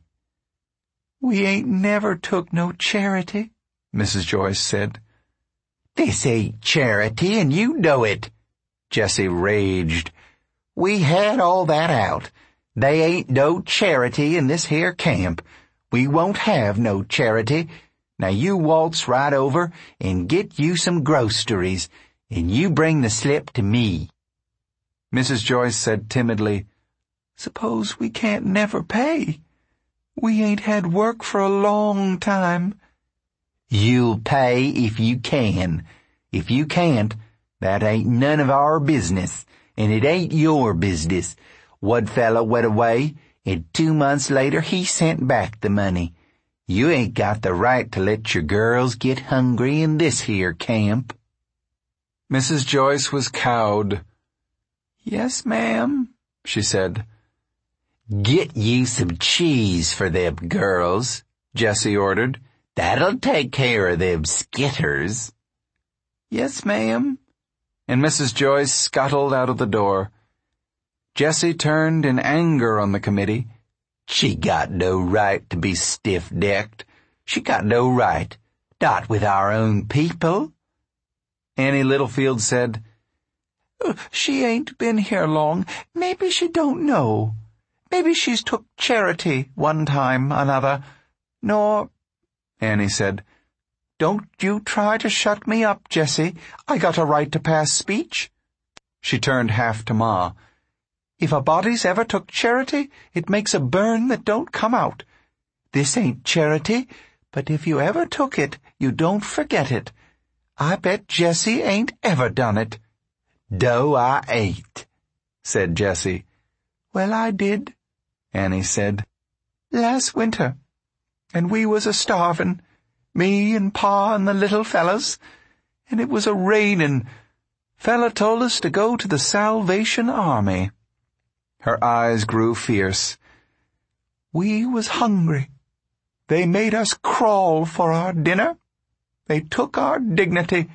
We ain't never took no charity, Mrs. Joyce said. This ain't charity, and you know it, Jessie raged. We had all that out. They ain't no charity in this here camp. We won't have no charity. Now you waltz right over and get you some groceries, and you bring the slip to me. Mrs. Joyce said timidly, Suppose we can't never pay. We ain't had work for a long time. You'll pay if you can. If you can't, that ain't none of our business, and it ain't your business. One fellow went away, and 2 months later he sent back the money. You ain't got the right to let your girls get hungry in this here camp. Mrs. Joyce was cowed. Yes, ma'am, she said. Get you some cheese for them girls, Jessie ordered. That'll take care of them skitters. Yes, ma'am. And Mrs. Joyce scuttled out of the door. Jessie turned in anger on the committee. She got no right to be stiff-necked. She got no right. Not with our own people. Annie Littlefield said, She ain't been here long. Maybe she don't know. Maybe she's took charity one time, another. Nor, Annie said, Don't you try to shut me up, Jessie. I got a right to pass speech." She turned half to Ma. "If a body's ever took charity, it makes a burn that don't come out. This ain't charity, but if you ever took it, you don't forget it. I bet Jessie ain't ever done it." "Dough I ain't," said Jessie. "Well, I did," Annie said. "Last winter. And we was a-starvin', me and Pa and the little fellas, and it was a-rainin'. Fella told us to go to the Salvation Army." Her eyes grew fierce. "We was hungry. They made us crawl for our dinner. They took our dignity.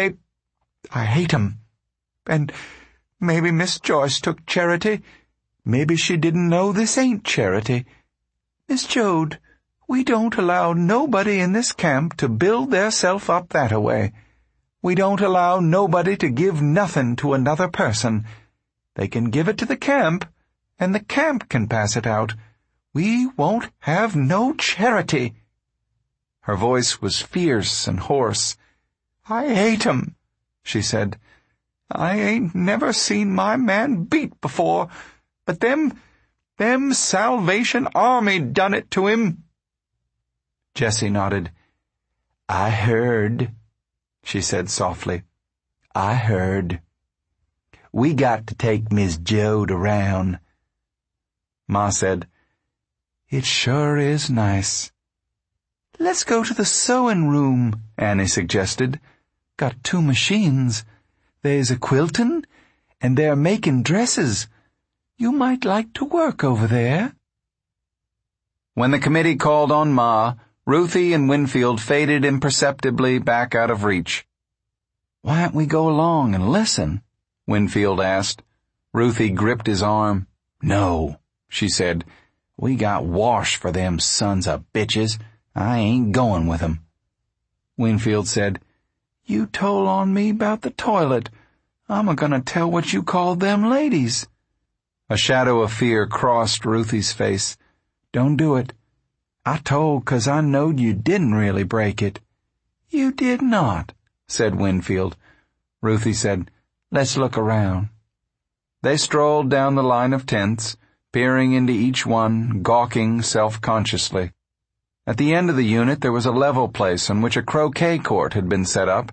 I hate 'em. And maybe Miss Joyce took charity. Maybe she didn't know this ain't charity. Miss Jode, we don't allow nobody in this camp to build theirself up that-a-way. We don't allow nobody to give nothin' to another person. They can give it to the camp, and the camp can pass it out. We won't have no charity." Her voice was fierce and hoarse. "I hate 'em," she said. "I ain't never seen my man beat before, but them Salvation Army done it to him." Jessie nodded. "I heard," she said softly. "I heard. We got to take Miss Jode around." Ma said, "It sure is nice." "Let's go to the sewing room," Annie suggested. "Got 2 machines. There's a quiltin', and they're making dresses. You might like to work over there." When the committee called on Ma, Ruthie and Winfield faded imperceptibly back out of reach. "Why don't we go along and listen?" Winfield asked. Ruthie gripped his arm. "No," she said. "We got wash for them sons of bitches. I ain't goin' with 'em." Winfield said, "You told on me 'bout the toilet. I'm a-gonna tell what you called them ladies." A shadow of fear crossed Ruthie's face. "Don't do it. I told 'cause I knowed you didn't really break it." "You did not," said Winfield. Ruthie said, "Let's look around." They strolled down the line of tents, peering into each one, gawking self-consciously. At the end of the unit there was a level place on which a croquet court had been set up.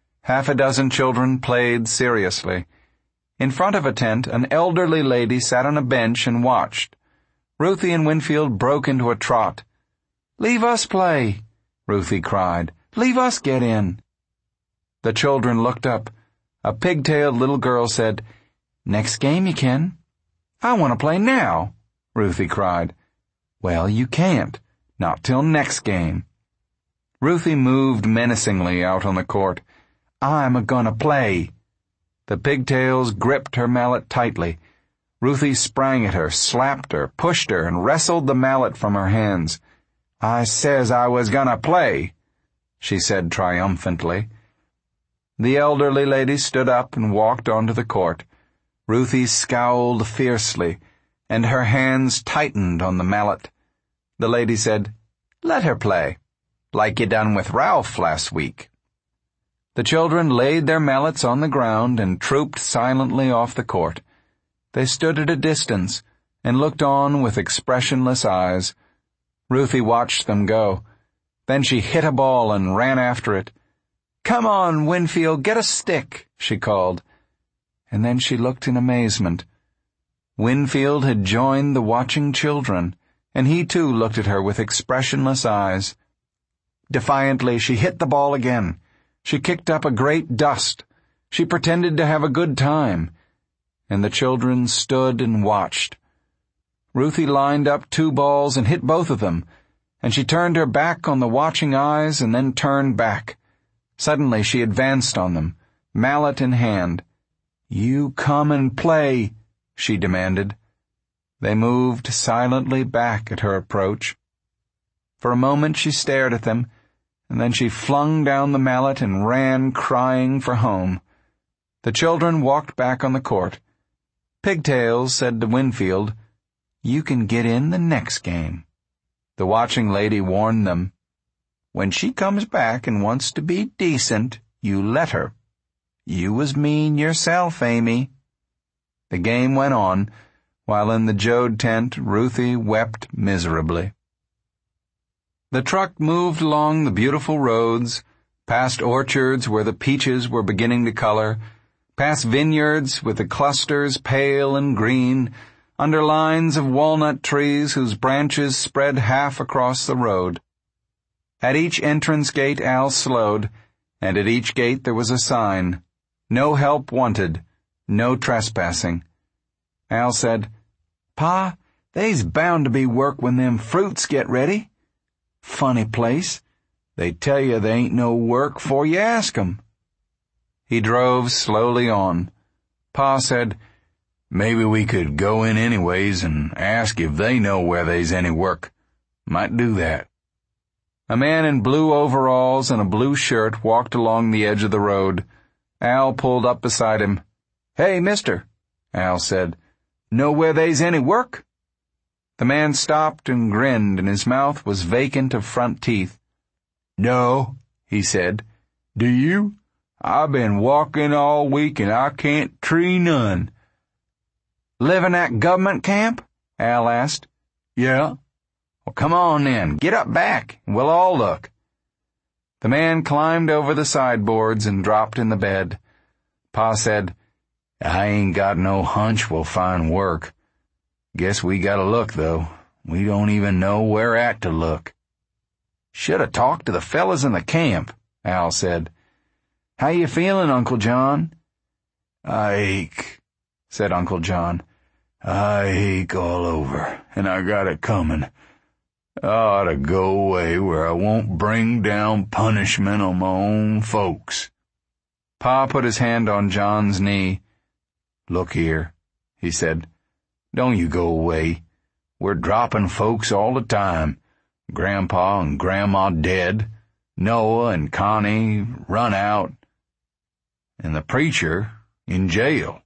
6 children played seriously. In front of a tent, an elderly lady sat on a bench and watched. Ruthie and Winfield broke into a trot. "Leave us play," Ruthie cried. "Leave us get in." The children looked up. A pigtailed little girl said, "Next game you can." "I want to play now," Ruthie cried. "Well, you can't. Not till next game." Ruthie moved menacingly out on the court. "I'm a-gonna play." The pigtails gripped her mallet tightly. Ruthie sprang at her, slapped her, pushed her, and wrestled the mallet from her hands. "I says I was gonna play," she said triumphantly. The elderly lady stood up and walked onto the court. Ruthie scowled fiercely, and her hands tightened on the mallet. The lady said, "Let her play, like you done with Ralph last week." The children laid their mallets on the ground and trooped silently off the court. They stood at a distance and looked on with expressionless eyes. Ruthie watched them go. Then she hit a ball and ran after it. "Come on, Winfield, get a stick," she called. And then she looked in amazement. Winfield had joined the watching children, and he too looked at her with expressionless eyes. Defiantly, she hit the ball again. She kicked up a great dust. She pretended to have a good time. And the children stood and watched. Ruthie lined up 2 balls and hit both of them, and she turned her back on the watching eyes and then turned back. Suddenly she advanced on them, mallet in hand. "You come and play," she demanded. They moved silently back at her approach. For a moment she stared at them, and then she flung down the mallet and ran crying for home. The children walked back on the court. Pigtails said to Winfield, "You can get in the next game." The watching lady warned them, When she comes back and wants to be decent, you let her. You was mean yourself, Amy." The game went on, while in the Jode tent Ruthie wept miserably. The truck moved along the beautiful roads, past orchards where the peaches were beginning to color, past vineyards with the clusters pale and green, under lines of walnut trees whose branches spread half across the road. At each entrance gate Al slowed, and at each gate there was a sign, "No help wanted, no trespassing." Al said, "Pa, they's bound to be work when them fruits get ready. Funny place. They tell you they ain't no work 'fore you ask 'em." He drove slowly on. Pa said, "Maybe we could go in anyways and ask if they know where they's any work. Might do that." A man in blue overalls and a blue shirt walked along the edge of the road. Al pulled up beside him. "Hey, mister," Al said, "know where they's any work?" The man stopped and grinned, and his mouth was vacant of front teeth. "No," he said. "Do you? I been walking all week and I can't tree none." "Livin' at government camp?" Al asked. "Yeah." "Well, come on then. Get up back, and we'll all look." The man climbed over the sideboards and dropped in the bed. Pa said, "I ain't got no hunch we'll find work. Guess we gotta look, though. We don't even know where at to look." "Shoulda talked to the fellas in the camp," Al said. "How you feelin', Uncle John?" "I ache," said Uncle John. "I ache all over, and I got it comin'. I ought to go away where I won't bring down punishment on my own folks." Pa put his hand on John's knee. "Look here," he said. "Don't you go away. We're droppin' folks all the time. Grandpa and Grandma dead, Noah and Connie run out, and the preacher in jail.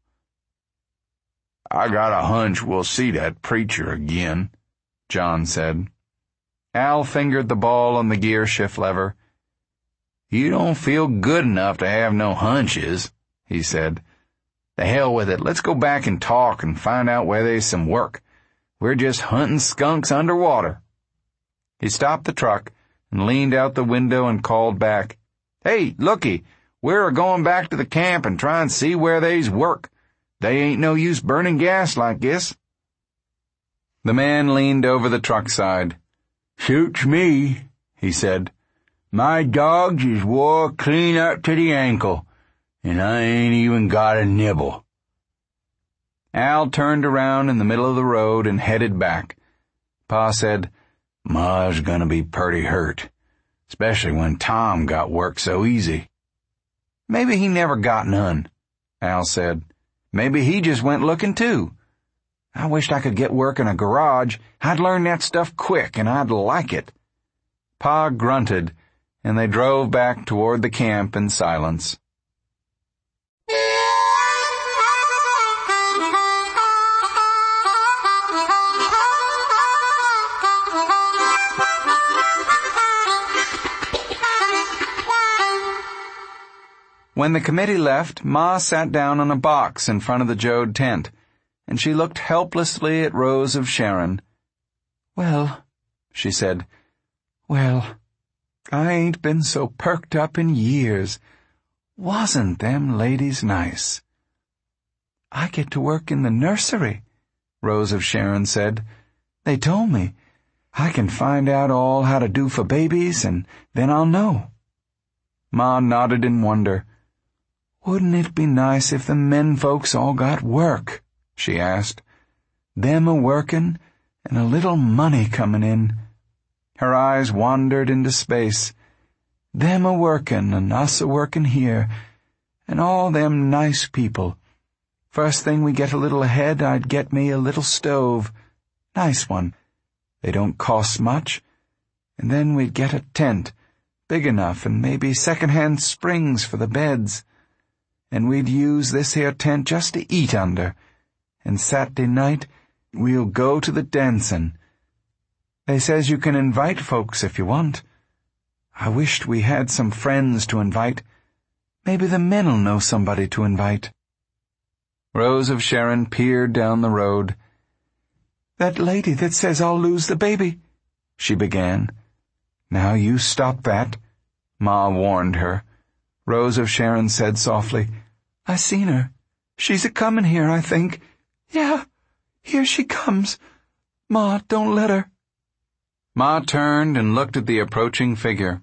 I got a hunch we'll see that preacher again," John said. Al fingered the ball on the gear shift lever. "You don't feel good enough to have no hunches," he said. "The hell with it. Let's go back and talk and find out where there's some work. We're just hunting skunks underwater." He stopped the truck and leaned out the window and called back, "Hey, looky, we're a-going back to the camp and try and see where they's work. They ain't no use burning gas like this." The man leaned over the truck side. "Suits me," he said. "My dogs is wore clean up to the ankle, and I ain't even got a nibble." Al turned around in the middle of the road and headed back. Pa said, "Ma's gonna be purty hurt, especially when Tom got work so easy." "Maybe he never got none," Al said. "Maybe he just went looking too. I wished I could get work in a garage. I'd learn that stuff quick, and I'd like it." Pa grunted, and they drove back toward the camp in silence. When the committee left, Ma sat down on a box in front of the Jode tent, and she looked helplessly at Rose of Sharon. "Well," she said, "well, I ain't been so perked up in years. Wasn't them ladies nice?" "I get to work in the nursery," Rose of Sharon said. "They told me. I can find out all how to do for babies, and then I'll know." Ma nodded in wonder. "Wouldn't it be nice if the men folks all got work?" she asked. "Them a-workin' and a little money comin' in." Her eyes wandered into space. "Them a-workin' and us a-workin' here, and all them nice people. First thing we get a little ahead, I'd get me a little stove. Nice one. They don't cost much. And then we'd get a tent, big enough, and maybe second-hand springs for the beds. And we'd use this here tent just to eat under. And Saturday night, we'll go to the dancin'. They says you can invite folks if you want. I wished we had some friends to invite. Maybe the men'll know somebody to invite. Rose of Sharon peered down the road. That lady that says I'll lose the baby, she began. Now you stop that, Ma warned her. Rose of Sharon said softly, I seen her. She's a-comin' here, I think. Yeah, here she comes. Ma, don't let her. Ma turned and looked at the approaching figure.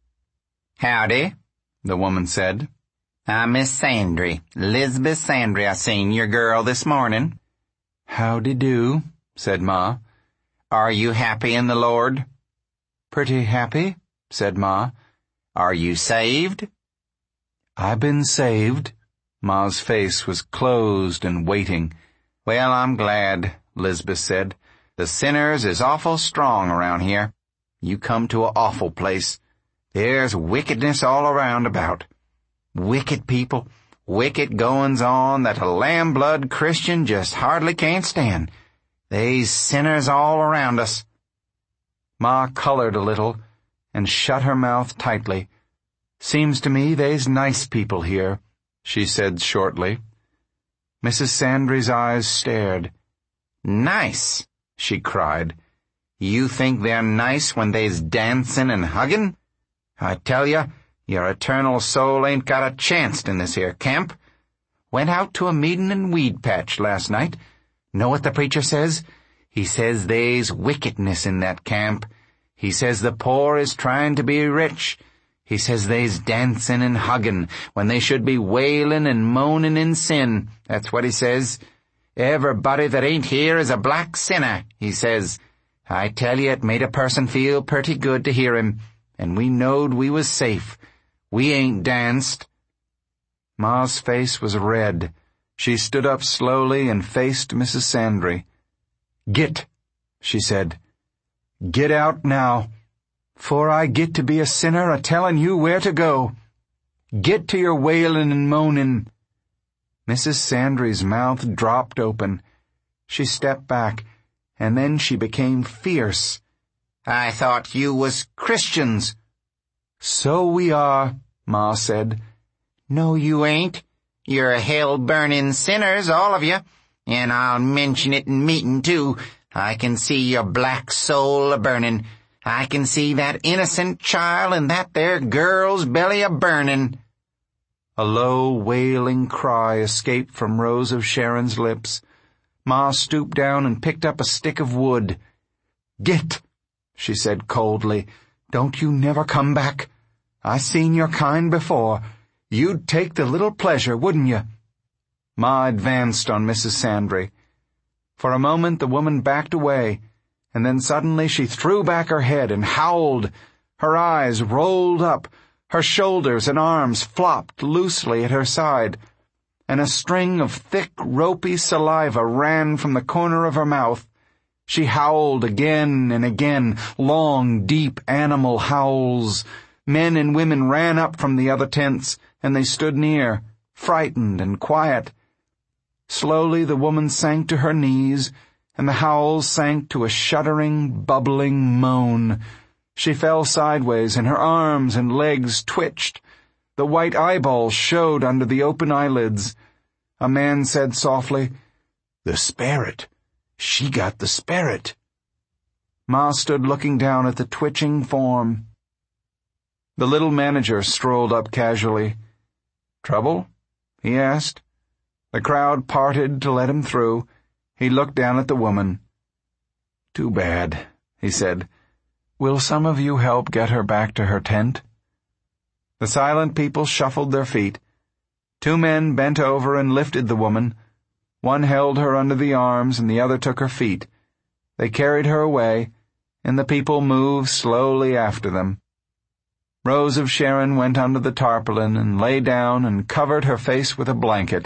Howdy, the woman said. I'm Miss Sandry, Lisbeth Sandry. I seen your girl this morning. Howdy-do, said Ma. Are you happy in the Lord? Pretty happy, said Ma. Are you saved? I been saved. Ma's face was closed and waiting. Well, I'm glad, Lisbeth said. The sinners is awful strong around here. You come to a awful place. There's wickedness all around about. Wicked people, wicked goings-on that a lamb-blood Christian just hardly can't stand. They's sinners all around us. Ma colored a little and shut her mouth tightly. Seems to me they's nice people here, she said shortly. Mrs. Sandry's eyes stared. Nice, she cried. You think they're nice when they's dancing and hugging? I tell ya, your eternal soul ain't got a chance in this here camp. Went out to a meeting in Weed Patch last night. Know what the preacher says? He says they's wickedness in that camp. He says the poor is trying to be rich. He says they's dancing and hugging when they should be wailing and moaning in sin. That's what he says. Everybody that ain't here is a black sinner, he says. I tell you, it made a person feel pretty good to hear him, and we knowed we was safe. We ain't danced. Ma's face was red. She stood up slowly and faced Mrs. Sandry. Git, she said. Get out now, 'fore I get to be a sinner a-tellin' you where to go. Get to your wailin' and moanin'. Mrs. Sandry's mouth dropped open. She stepped back, and then she became fierce. I thought you was Christians. So we are, Ma said. No, you ain't. You're hell-burning sinners, all of you. And I'll mention it in meeting, too. I can see your black soul a-burning. I can see that innocent child and that there girl's belly a-burning. A low, wailing cry escaped from Rose of Sharon's lips. Ma stooped down and picked up a stick of wood. Git, she said coldly. Don't you never come back. I seen your kind before. You'd take the little pleasure, wouldn't you? Ma advanced on Mrs. Sandry. For a moment the woman backed away, and then suddenly she threw back her head and howled. Her eyes rolled up, her shoulders and arms flopped loosely at her side, and a string of thick, ropey saliva ran from the corner of her mouth. She howled again and again, long, deep animal howls. Men and women ran up from the other tents, and they stood near, frightened and quiet. Slowly the woman sank to her knees, and the howls sank to a shuddering, bubbling moan. She fell sideways, and her arms and legs twitched. The white eyeballs showed under the open eyelids. A man said softly, "The sperrit. She got the sperrit." Ma stood looking down at the twitching form. The little manager strolled up casually. "Trouble?" he asked. The crowd parted to let him through. He looked down at the woman. "Too bad," he said. "Will some of you help get her back to her tent?" The silent people shuffled their feet. Two men bent over and lifted the woman. One held her under the arms and the other took her feet. They carried her away, and the people moved slowly after them. Rose of Sharon went under the tarpaulin and lay down and covered her face with a blanket.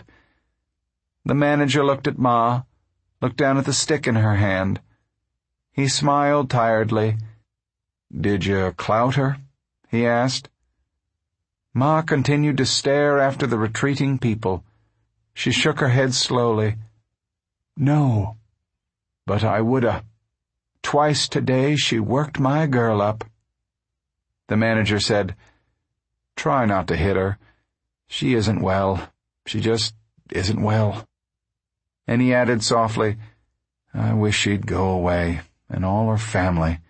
The manager looked at Ma, looked down at the stick in her hand. He smiled tiredly. "Did you clout her?" he asked. Ma continued to stare after the retreating people. She shook her head slowly. "No, but I woulda. Twice today she worked my girl up." The manager said, "Try not to hit her. She isn't well. She just isn't well." And he added softly, "I wish she'd go away, and all her family.